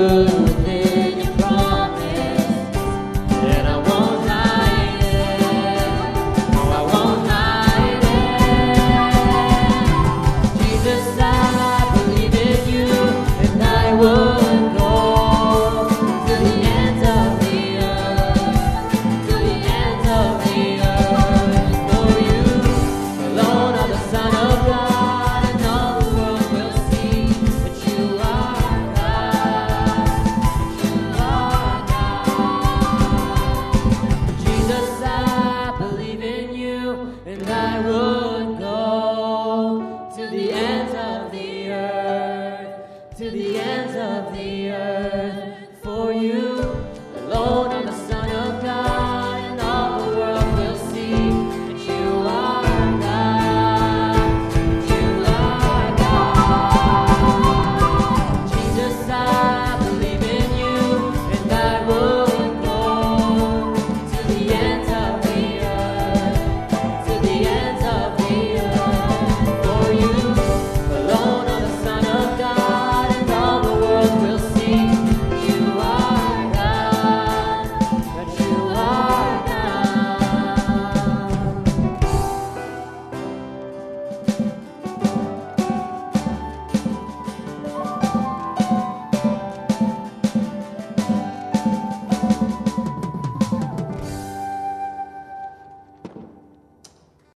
within your promise, and I won't hide it. No, I won't hide it. Jesus, I believe in you, and I would go to the ends of the earth, to the ends of the earth. For you alone are the Son of God, and all the world will see that you are God, that you are God. Jesus, I believe in you, and I would go to the ends of the earth, to the